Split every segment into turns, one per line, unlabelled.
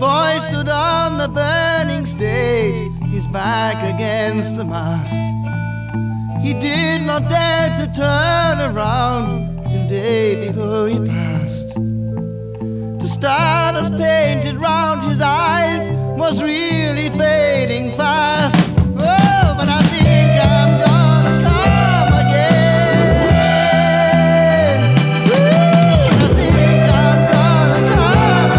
boy stood on the burning stage, his back against the mast. He did not dare to turn around till day before he passed. The stardust painted round his eyes was really fading fast. Oh, but I think I'm gonna come again. Woo, I think I'm gonna come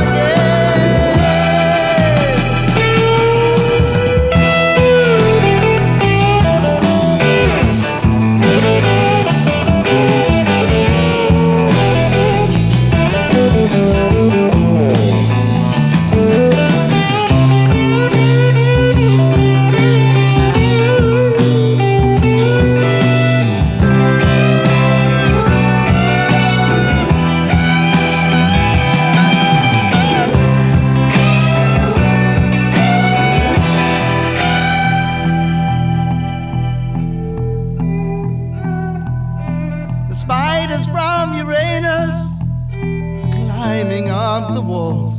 spiders from Uranus climbing up the walls.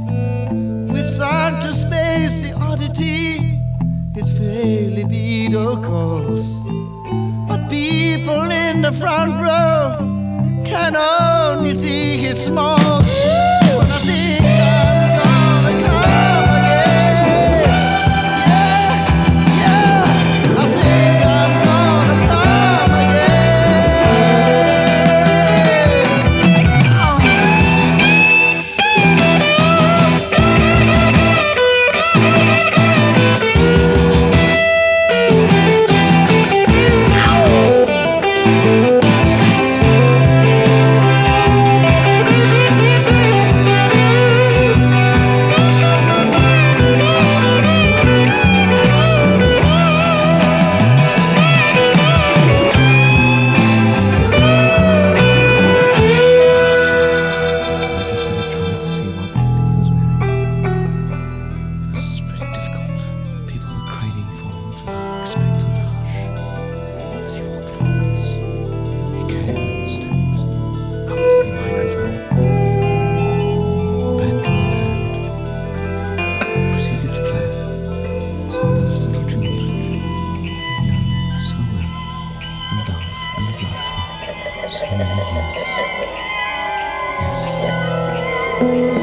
We sought to space the oddity his libido calls. But people in the front row can only see his small. And I think I'm gonna come again. Yeah, yeah, I think I'm gonna come so many years. Yes.